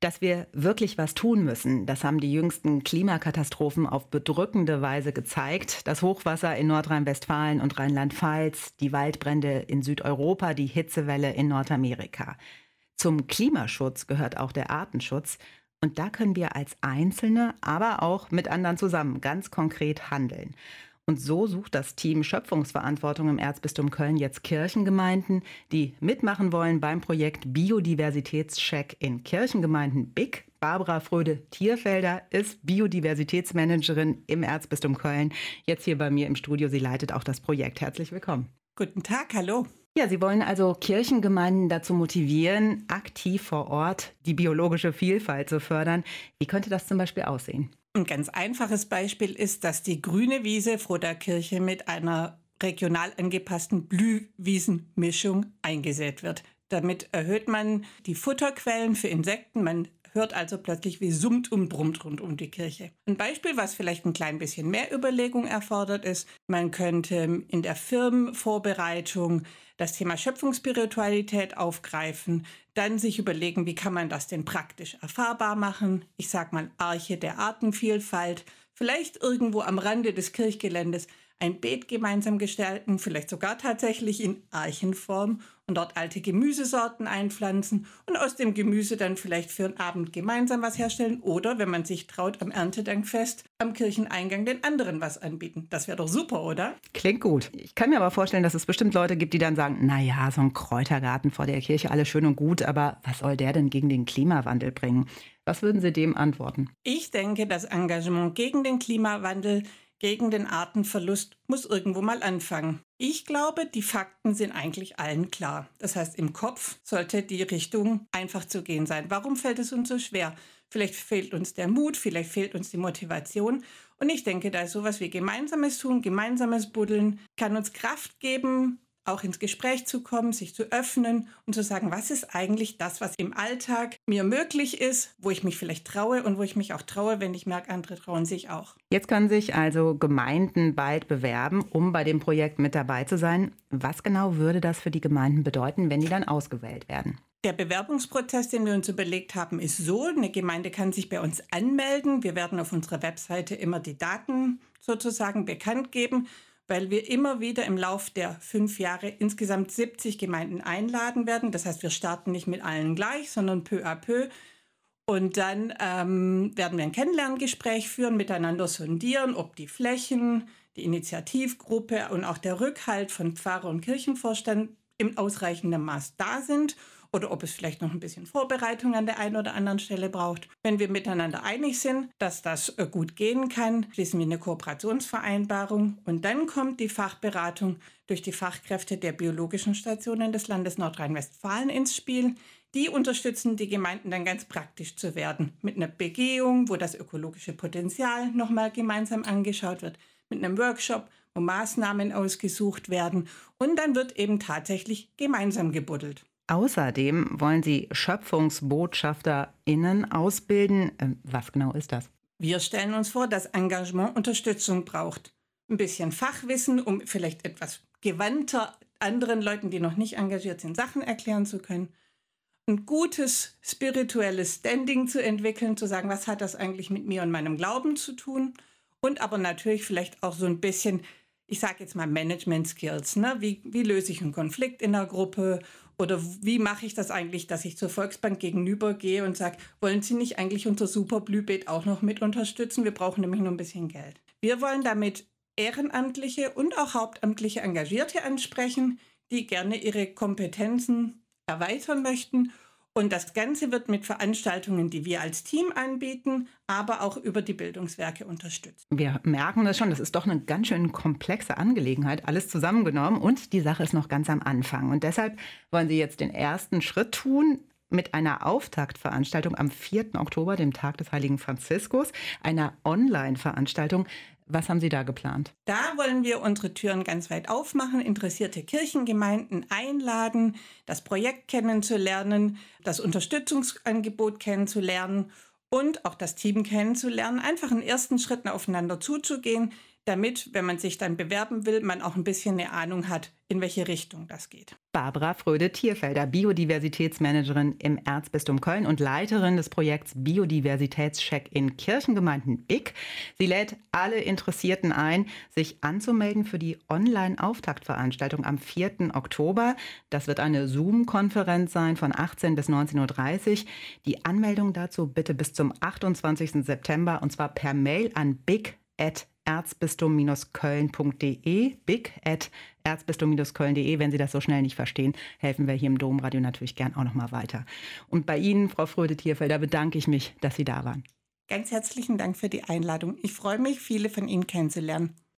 Dass wir wirklich was tun müssen, das haben die jüngsten Klimakatastrophen auf bedrückende Weise gezeigt. Das Hochwasser in Nordrhein-Westfalen und Rheinland-Pfalz, die Waldbrände in Südeuropa, die Hitzewelle in Nordamerika. Zum Klimaschutz gehört auch der Artenschutz. Und da können wir als Einzelne, aber auch mit anderen zusammen ganz konkret handeln. Und so sucht das Team Schöpfungsverantwortung im Erzbistum Köln jetzt Kirchengemeinden, die mitmachen wollen beim Projekt Biodiversitätscheck in Kirchengemeinden BIC. Barbara Fröde-Thierfelder ist Biodiversitätsmanagerin im Erzbistum Köln. Jetzt hier bei mir im Studio. Sie leitet auch das Projekt. Herzlich willkommen. Guten Tag, hallo. Ja, Sie wollen also Kirchengemeinden dazu motivieren, aktiv vor Ort die biologische Vielfalt zu fördern. Wie könnte das zum Beispiel aussehen? Ein ganz einfaches Beispiel ist, dass die grüne Wiese vor der Kirche mit einer regional angepassten Blühwiesenmischung eingesät wird. Damit erhöht man die Futterquellen für Insekten. Man hört also plötzlich, wie summt und brummt rund um die Kirche. Ein Beispiel, was vielleicht ein klein bisschen mehr Überlegung erfordert, ist, man könnte in der Firmenvorbereitung das Thema Schöpfungsspiritualität aufgreifen, dann sich überlegen, wie kann man das denn praktisch erfahrbar machen. Ich sage mal Arche der Artenvielfalt, vielleicht irgendwo am Rande des Kirchgeländes ein Beet gemeinsam gestalten, vielleicht sogar tatsächlich in Archenform und dort alte Gemüsesorten einpflanzen und aus dem Gemüse dann vielleicht für einen Abend gemeinsam was herstellen oder, wenn man sich traut, am Erntedankfest am Kircheneingang den anderen was anbieten. Das wäre doch super, oder? Klingt gut. Ich kann mir aber vorstellen, dass es bestimmt Leute gibt, die dann sagen, naja, so ein Kräutergarten vor der Kirche, alles schön und gut, aber was soll der denn gegen den Klimawandel bringen? Was würden Sie dem antworten? Ich denke, das Engagement gegen den Klimawandel, gegen den Artenverlust muss irgendwo mal anfangen. Ich glaube, die Fakten sind eigentlich allen klar. Das heißt, im Kopf sollte die Richtung einfach zu gehen sein. Warum fällt es uns so schwer? Vielleicht fehlt uns der Mut, vielleicht fehlt uns die Motivation. Und ich denke, da ist sowas wie gemeinsames Tun, gemeinsames Buddeln, kann uns Kraft geben, auch ins Gespräch zu kommen, sich zu öffnen und zu sagen, was ist eigentlich das, was im Alltag mir möglich ist, wo ich mich vielleicht traue und wo ich mich auch traue, wenn ich merke, andere trauen sich auch. Jetzt können sich also Gemeinden bald bewerben, um bei dem Projekt mit dabei zu sein. Was genau würde das für die Gemeinden bedeuten, wenn die dann ausgewählt werden? Der Bewerbungsprozess, den wir uns überlegt haben, ist so, eine Gemeinde kann sich bei uns anmelden. Wir werden auf unserer Webseite immer die Daten sozusagen bekannt geben, weil wir immer wieder im Lauf der 5 Jahre insgesamt 70 Gemeinden einladen werden. Das heißt, wir starten nicht mit allen gleich, sondern peu à peu. Und dann werden wir ein Kennenlerngespräch führen, miteinander sondieren, ob die Flächen, die Initiativgruppe und auch der Rückhalt von Pfarrer und Kirchenvorstand im ausreichenden Maß da sind oder ob es vielleicht noch ein bisschen Vorbereitung an der einen oder anderen Stelle braucht. Wenn wir miteinander einig sind, dass das gut gehen kann, schließen wir eine Kooperationsvereinbarung und dann kommt die Fachberatung durch die Fachkräfte der biologischen Stationen des Landes Nordrhein-Westfalen ins Spiel. Die unterstützen die Gemeinden dann ganz praktisch zu werden. Mit einer Begehung, wo das ökologische Potenzial nochmal gemeinsam angeschaut wird, mit einem Workshop, wo Maßnahmen ausgesucht werden und dann wird eben tatsächlich gemeinsam gebuddelt. Außerdem wollen Sie SchöpfungsbotschafterInnen ausbilden. Was genau ist das? Wir stellen uns vor, dass Engagement Unterstützung braucht. Ein bisschen Fachwissen, um vielleicht etwas gewandter anderen Leuten, die noch nicht engagiert sind, Sachen erklären zu können. Ein gutes spirituelles Standing zu entwickeln, zu sagen, was hat das eigentlich mit mir und meinem Glauben zu tun? Und aber natürlich vielleicht auch so ein bisschen, ich sage jetzt mal Management-Skills. Ne? Wie löse ich einen Konflikt in der Gruppe? Oder wie mache ich das eigentlich, dass ich zur Volksbank gegenüber gehe und sage, wollen Sie nicht eigentlich unser Superblühbeet auch noch mit unterstützen? Wir brauchen nämlich nur ein bisschen Geld. Wir wollen damit ehrenamtliche und auch hauptamtliche Engagierte ansprechen, die gerne ihre Kompetenzen erweitern möchten. Und das Ganze wird mit Veranstaltungen, die wir als Team anbieten, aber auch über die Bildungswerke unterstützt. Wir merken das schon, das ist doch eine ganz schön komplexe Angelegenheit, alles zusammengenommen. Und die Sache ist noch ganz am Anfang. Und deshalb wollen Sie jetzt den ersten Schritt tun mit einer Auftaktveranstaltung am 4. Oktober, dem Tag des Heiligen Franziskus, einer Online-Veranstaltung. Was haben Sie da geplant? Da wollen wir unsere Türen ganz weit aufmachen, interessierte Kirchengemeinden einladen, das Projekt kennenzulernen, das Unterstützungsangebot kennenzulernen und auch das Team kennenzulernen, einfach einen ersten Schritt aufeinander zuzugehen, damit, wenn man sich dann bewerben will, man auch ein bisschen eine Ahnung hat, in welche Richtung das geht. Barbara Fröde-Thierfelder, Biodiversitätsmanagerin im Erzbistum Köln und Leiterin des Projekts Biodiversitätscheck in Kirchengemeinden BIC. Sie lädt alle Interessierten ein, sich anzumelden für die Online-Auftaktveranstaltung am 4. Oktober. Das wird eine Zoom-Konferenz sein von 18 bis 19.30 Uhr. Die Anmeldung dazu bitte bis zum 28. September und zwar per Mail an big@erzbistum-köln.de, big@erzbistum-köln.de. Wenn Sie das so schnell nicht verstehen, helfen wir hier im Domradio natürlich gern auch noch mal weiter. Und bei Ihnen, Frau Fröde-Thierfelder, bedanke ich mich, dass Sie da waren. Ganz herzlichen Dank für die Einladung. Ich freue mich, viele von Ihnen kennenzulernen.